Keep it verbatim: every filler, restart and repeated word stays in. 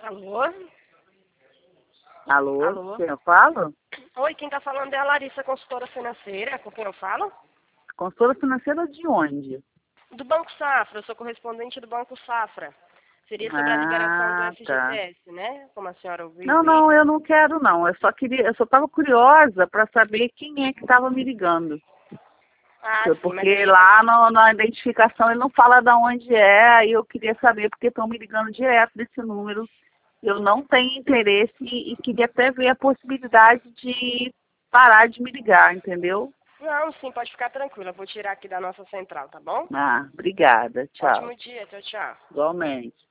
Alô? Alô? Alô? Quem eu falo? Oi, quem tá falando é a Larissa, consultora financeira. Com quem eu falo? Consultora financeira de onde? Do Banco Safra. Eu sou correspondente do Banco Safra. Seria sobre a liberação do Ah, tá. F G T S, né? Como a senhora ouviu Não, aí. não, eu não quero não. Eu só queria, eu só estava curiosa para saber quem é que estava me ligando. Ah, sim, mas Porque aí... lá no- na identificação ele não fala de onde é, aí eu queria saber porque estão me ligando direto desse número. Eu não tenho interesse e, e queria até ver a possibilidade de parar de me ligar, entendeu? Não, sim, pode ficar tranquila. Eu vou tirar aqui da nossa central, tá bom? Ah, obrigada. Tchau. Ótimo dia, tchau, tchau. Igualmente.